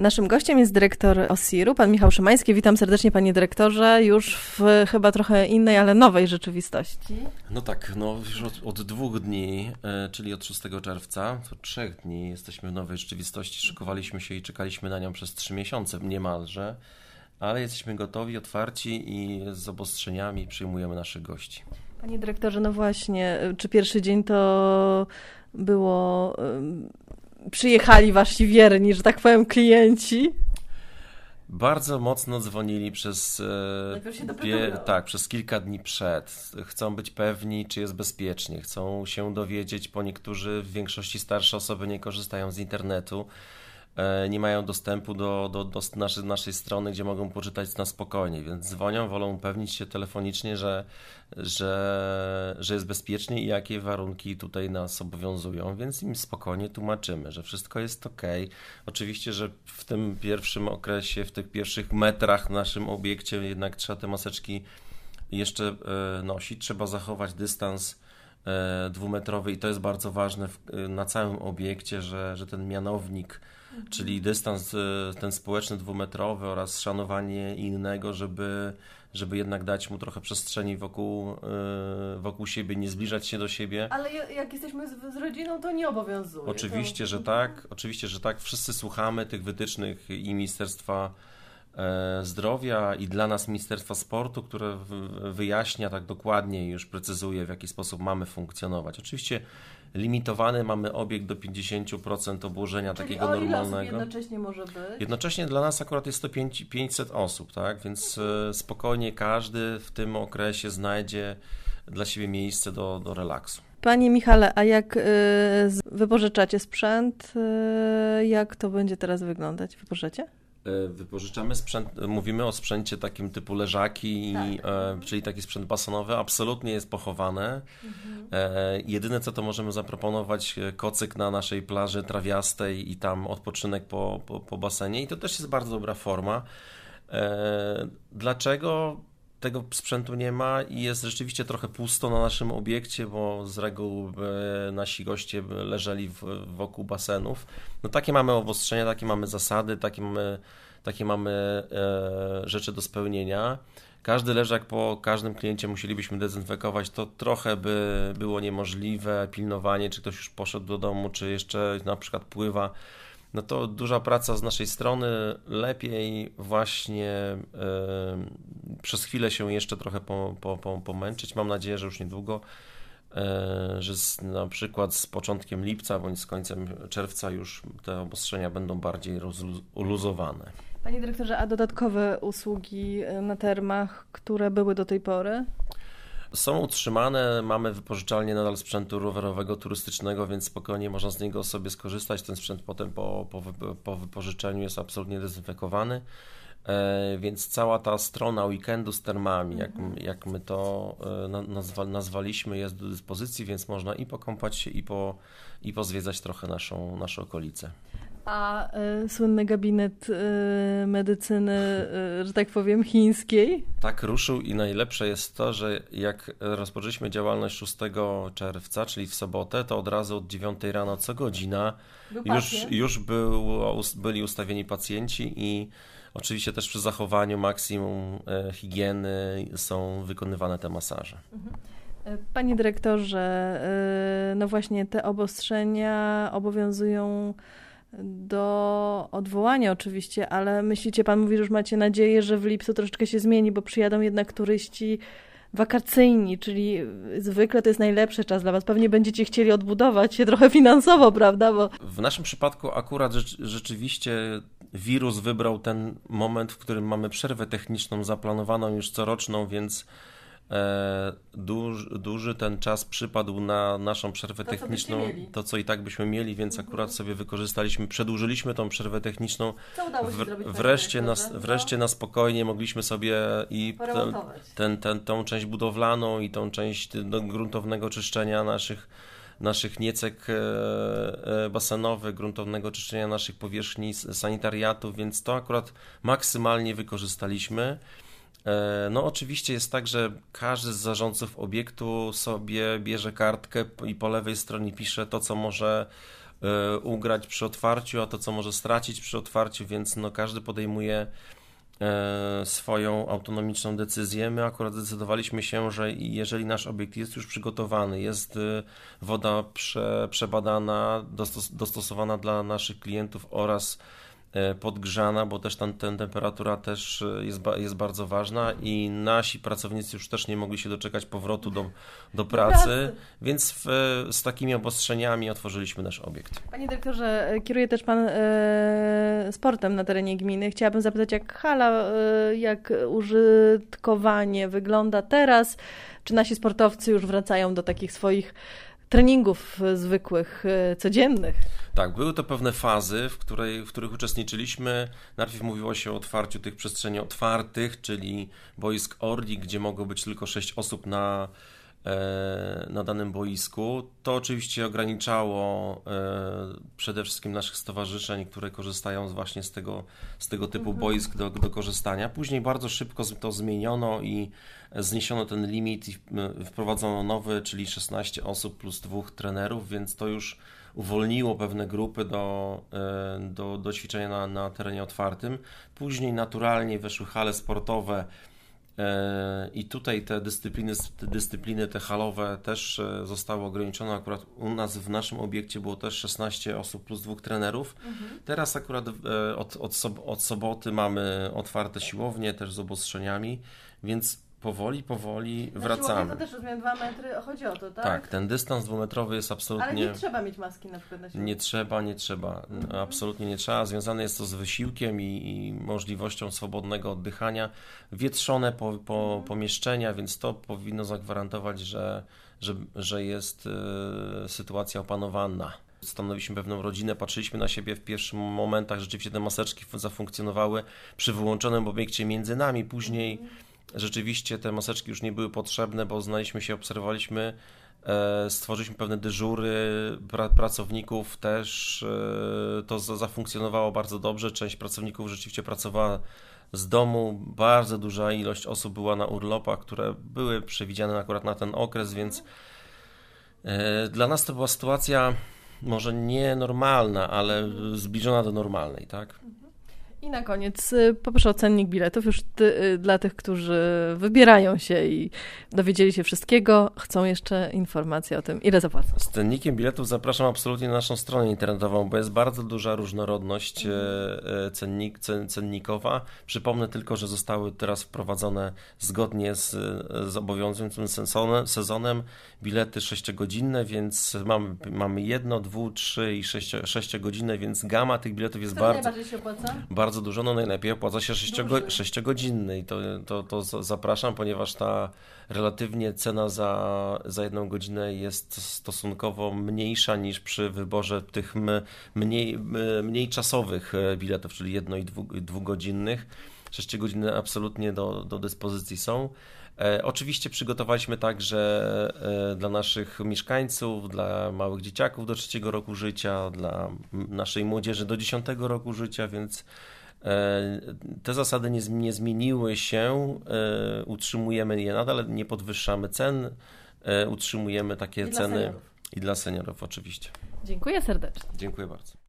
Naszym gościem jest dyrektor OSIR-u, pan Michał Szymański. Witam serdecznie, panie dyrektorze, już w chyba trochę innej, ale nowej rzeczywistości. No tak, już od 2 dni, czyli od 6 czerwca, to 3 dni jesteśmy w nowej rzeczywistości. Szykowaliśmy się i czekaliśmy na nią przez 3 miesiące niemalże, ale jesteśmy gotowi, otwarci i z obostrzeniami przyjmujemy naszych gości. Panie dyrektorze, no właśnie, czy pierwszy dzień to było... Przyjechali wasi wierni, że tak powiem, klienci? Bardzo mocno dzwonili przez przez kilka dni przed. Chcą być pewni, czy jest bezpiecznie. Chcą się dowiedzieć, bo niektórzy, w większości starsze osoby nie korzystają z internetu. Nie mają dostępu do naszej strony, gdzie mogą poczytać na spokojnie, więc dzwonią, wolą upewnić się telefonicznie, że jest bezpiecznie i jakie warunki tutaj nas obowiązują, więc im spokojnie tłumaczymy, że wszystko jest okej. Oczywiście, że w tym pierwszym okresie, w tych pierwszych metrach w naszym obiekcie jednak trzeba te maseczki jeszcze nosić, trzeba zachować dystans 2-metrowy i to jest bardzo ważne na całym obiekcie, że ten mianownik, czyli dystans ten społeczny 2-metrowy oraz szanowanie innego, żeby jednak dać mu trochę przestrzeni wokół siebie, nie zbliżać się do siebie. Ale jak jesteśmy z rodziną, to nie obowiązuje. Oczywiście, że tak. Wszyscy słuchamy tych wytycznych i Ministerstwa Zdrowia i dla nas Ministerstwa Sportu, które wyjaśnia tak dokładnie i już precyzuje, w jaki sposób mamy funkcjonować. Oczywiście limitowany mamy obiekt do 50% obłożenia. Czyli takiego normalnego. Ile osób jednocześnie może być? Jednocześnie dla nas akurat jest to 500 osób, tak? Więc spokojnie każdy w tym okresie znajdzie dla siebie miejsce do relaksu. Panie Michale, a jak wypożyczacie sprzęt, jak to będzie teraz wyglądać? Wypożyczacie? Wypożyczamy sprzęt, mówimy o sprzęcie takim typu leżaki, czyli taki sprzęt basenowy, absolutnie jest pochowane. Jedyne co to możemy zaproponować, kocyk na naszej plaży trawiastej i tam odpoczynek po basenie i to też jest bardzo dobra forma. Dlaczego tego sprzętu nie ma i jest rzeczywiście trochę pusto na naszym obiekcie, bo z reguły nasi goście leżeli wokół basenów. No takie mamy obostrzenia, takie mamy zasady, takie mamy rzeczy do spełnienia. Każdy leżak po każdym kliencie musielibyśmy dezynfekować, to trochę by było niemożliwe, pilnowanie, czy ktoś już poszedł do domu, czy jeszcze na przykład pływa. No to duża praca z naszej strony, lepiej właśnie przez chwilę się jeszcze trochę pomęczyć. Mam nadzieję, że już niedługo, że na przykład z początkiem lipca bądź z końcem czerwca już te obostrzenia będą bardziej uluzowane. Panie dyrektorze, a dodatkowe usługi na termach, które były do tej pory? Są utrzymane, mamy wypożyczalnię nadal sprzętu rowerowego, turystycznego, więc spokojnie można z niego sobie skorzystać. Ten sprzęt potem po wypożyczeniu jest absolutnie dezynfekowany, więc cała ta strona weekendu z termami, jak my to nazwaliśmy, jest do dyspozycji, więc można i pokąpać się i pozwiedzać trochę naszą okolicę. A słynny gabinet medycyny, że tak powiem, chińskiej? Tak, ruszył i najlepsze jest to, że jak rozpoczęliśmy działalność 6 czerwca, czyli w sobotę, to od razu od 9 rano co godzina już byli ustawieni pacjenci i oczywiście też przy zachowaniu maksimum higieny są wykonywane te masaże. Panie dyrektorze, no właśnie te obostrzenia obowiązują do odwołania oczywiście, ale myślicie, pan mówi, że już macie nadzieję, że w lipcu troszeczkę się zmieni, bo przyjadą jednak turyści wakacyjni, czyli zwykle to jest najlepszy czas dla was. Pewnie będziecie chcieli odbudować się trochę finansowo, prawda? W naszym przypadku akurat rzeczywiście wirus wybrał ten moment, w którym mamy przerwę techniczną zaplanowaną już coroczną, więc duży ten czas przypadł na naszą przerwę techniczną, to co i tak byśmy mieli, więc akurat sobie wykorzystaliśmy, przedłużyliśmy tą przerwę techniczną. Co udało się zrobić? Wreszcie na spokojnie mogliśmy sobie i tą część budowlaną i tą część gruntownego czyszczenia naszych niecek basenowych, gruntownego czyszczenia naszych powierzchni sanitariatów, więc to akurat maksymalnie wykorzystaliśmy. No oczywiście jest tak, że każdy z zarządców obiektu sobie bierze kartkę i po lewej stronie pisze to, co może ugrać przy otwarciu, a to, co może stracić przy otwarciu, więc no, każdy podejmuje swoją autonomiczną decyzję. My akurat zdecydowaliśmy się, że jeżeli nasz obiekt jest już przygotowany, jest woda przebadana, dostosowana dla naszych klientów oraz podgrzana, bo też ta temperatura też jest bardzo ważna i nasi pracownicy już też nie mogli się doczekać powrotu do pracy, więc z takimi obostrzeniami otworzyliśmy nasz obiekt. Panie dyrektorze, kieruje też Pan sportem na terenie gminy. Chciałabym zapytać, jak hala, jak użytkowanie wygląda teraz? Czy nasi sportowcy już wracają do takich swoich treningów zwykłych, codziennych? Tak, były to pewne fazy, w których uczestniczyliśmy. Najpierw mówiło się o otwarciu tych przestrzeni otwartych, czyli boisk Orli, gdzie mogło być tylko 6 osób na danym boisku. To oczywiście ograniczało przede wszystkim naszych stowarzyszeń, które korzystają właśnie z tego typu boisk do korzystania. Później bardzo szybko to zmieniono i zniesiono ten limit i wprowadzono nowy, czyli 16 osób plus 2 trenerów, więc to już uwolniło pewne grupy do ćwiczenia na terenie otwartym. Później naturalnie weszły hale sportowe i tutaj te dyscypliny te halowe też zostały ograniczone. Akurat u nas w naszym obiekcie było też 16 osób plus 2 trenerów. Teraz akurat od soboty mamy otwarte siłownie też z obostrzeniami, więc powoli wracamy. To też rozumiem 2 metry, chodzi o to, tak? Tak, ten dystans 2-metrowy jest absolutnie... Ale nie trzeba mieć maski na przykład na siłowni. Nie trzeba. Absolutnie nie trzeba. Związane jest to z wysiłkiem i możliwością swobodnego oddychania. Wietrzone pomieszczenia, więc to powinno zagwarantować, że jest sytuacja opanowana. Stanowiliśmy pewną rodzinę, patrzyliśmy na siebie w pierwszych momentach, rzeczywiście te maseczki zafunkcjonowały przy wyłączonym obiekcie między nami, później rzeczywiście te maseczki już nie były potrzebne, bo znaliśmy się, obserwowaliśmy, stworzyliśmy pewne dyżury pracowników, też to zafunkcjonowało bardzo dobrze. Część pracowników rzeczywiście pracowała z domu, bardzo duża ilość osób była na urlopach, które były przewidziane akurat na ten okres, więc dla nas to była sytuacja może nie normalna, ale zbliżona do normalnej, tak? I na koniec poproszę o cennik biletów już dla tych, którzy wybierają się i dowiedzieli się wszystkiego, chcą jeszcze informacji o tym, ile zapłacą. Z cennikiem biletów zapraszam absolutnie na naszą stronę internetową, bo jest bardzo duża różnorodność cennikowa. Przypomnę tylko, że zostały teraz wprowadzone zgodnie z obowiązującym sezonem bilety 6-godzinne, więc mamy 1, 2, 3 i 6-godzinne, więc gama tych biletów jest najbardziej się opłaca? Bardzo dużo, no najlepiej opłaca się 6-godzinny i to zapraszam, ponieważ ta relatywnie cena za 1 godzinę jest stosunkowo mniejsza niż przy wyborze tych mniej czasowych biletów, czyli 1- i 2-godzinnych. 6-godzinne absolutnie do dyspozycji są. Oczywiście przygotowaliśmy także dla naszych mieszkańców, dla małych dzieciaków do 3 roku życia, dla naszej młodzieży do 10 roku życia, więc te zasady nie zmieniły się, utrzymujemy je nadal, nie podwyższamy cen, utrzymujemy takie ceny i dla seniorów oczywiście. Dziękuję serdecznie. Dziękuję bardzo.